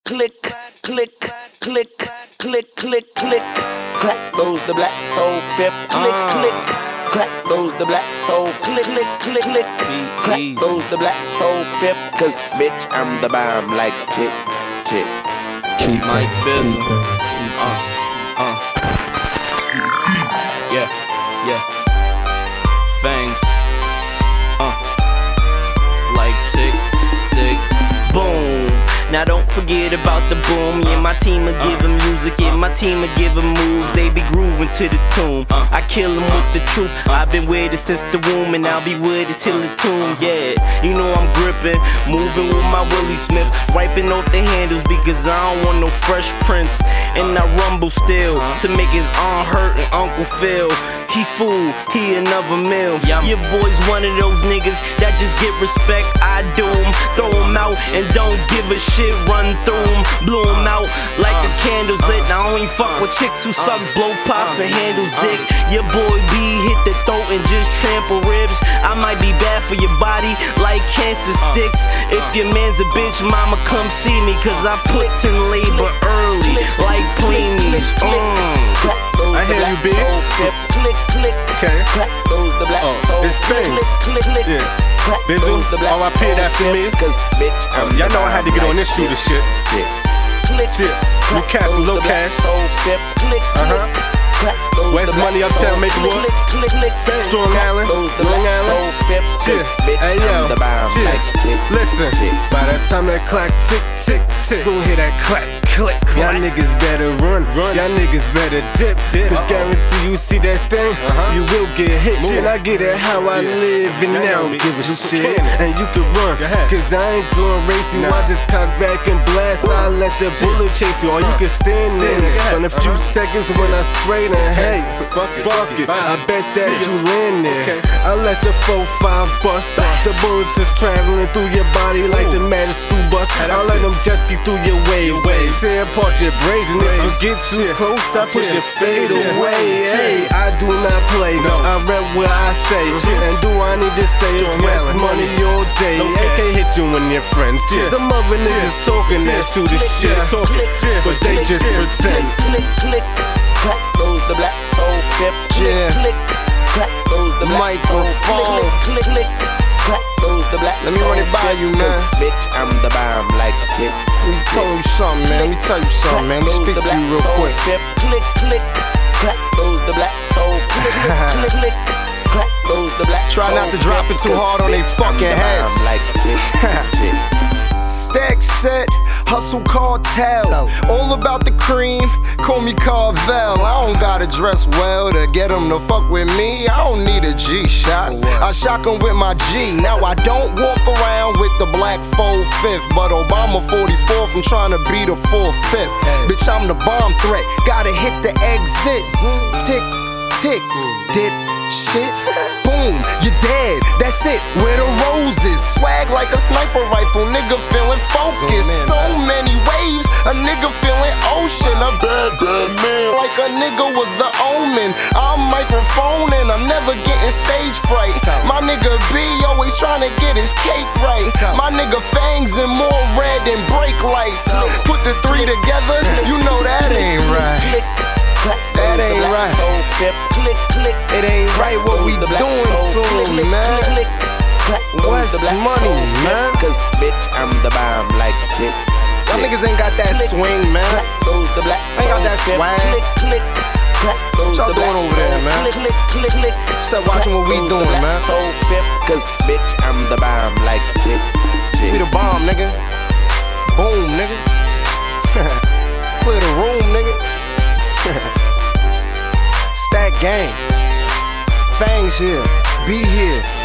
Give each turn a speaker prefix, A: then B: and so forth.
A: click, click, click, click, click, click. Clap goes the black hole pip, click, click. Clap goes the black hole, click, click, click, click. Clap goes the black hole pip, cause bitch I'm the bomb like tick, tick.
B: Mike Bizzle. Yeah, yeah. Fangs. Like tick, tick, boom. Now don't forget about the boom. Yeah, my team will give them music. Yeah, my team will give them moves. They be grooving to the tune. I kill them with the truth. I've been with it since the womb, and I'll be with it till the tomb. Yeah, you know I'm gripping, moving with my Willie Smith, wiping off the handles because I don't want no Fresh Prince. And I rumble still to make his arm hurt and Uncle Phil. He fool, he another meal. Your boy's one of those niggas that just get respect. I do him, throw him out and don't give a shit. Run through him, blew him out like the candles lit. I only fuck with chicks who suck blow pops and handles dick. Your boy B hit the throat and just trample ribs. I might be bad for your body like cancer sticks. If your man's a bitch, mama come see me, cause I puts in labor early like preemies.
C: I hear you, B. Okay. It's Fangs. Yeah. Bizzle, R.I.P. after me. Y'all know I had to get on this shooter shit. Shit. New Castle, low cash. West Money, Uptown, Maplewood. Strong Island, Long Island. Chill. Hey yo, chill. Listen, by the time that clock tick, tick, tick, gon' hear that clack, click. Y'all niggas better run. Y'all niggas better dip. Cause guarantee you see that thing, you will get hit. Shit, I get it how I live and I don't give a shit. And you can run, cause I ain't gon' race you. I just cock back and blast. I let the bullet chase you. Or you can stand there on a few seconds when I spray. Hey, fuck it, I bet that you land there. I let the 4-5 bust. The bullets just traveling through your body like the maddest school bus. I let them jet ski through your waves. Tear apart your braids, and if you get too close, I push your fade away. Hey, I do not play, I rep where I stay. And do I need to say it's West Money all day? They can't hit you when you're friends. The mother niggas talking that shooter shit, but they just pretend.
A: Clap goes the black hole pip. Clap goes the microphone. Clap goes the black.
D: Let me run it by you, man.
A: Bitch, I'm the bomb like tick.
D: Let me tell you something, man. Let me tell you something, man. Let me speak to you real quick.
A: Clap goes the black hole. Clap goes the black.
D: Try not to drop it too hard on they fucking heads.
A: Like tick, tick.
D: Stack set, hustle cartel. All about the cream, call me Carvel. I don't gotta dress well to get them to fuck with me. I don't need a G-shot, I shock them with my G. Now I don't walk around with the black 4/5, but Obama 44th, I'm trying to be the 4/5. Bitch, I'm the bomb threat, gotta hit the exit. Tick, tick, dip, shit. Boom, you're dead, that's it, where the roses. Swag like a sniper rifle, nigga feeling focused. So many waves, a nigga feeling ocean. A bad man, like a nigga was the omen. I'm microphone and I'm never getting stage fright. My nigga B always trying to get his cake right. My nigga Fangs in more red than brake lights. Put the three together, you know that ain't right. That ain't right. It ain't right what we doing to him, man. West Money, man.
A: Cause bitch, I'm the bomb like tick.
D: Y'all niggas ain't got that swing, man. Ain't got that swag. What y'all doing over there, man? Stop watching what we doing, man.
A: Cause bitch, I'm the bomb like tick.
D: We the bomb, nigga. Boom, nigga. Clear the room, nigga. Stack gang. Fangs here. Be here.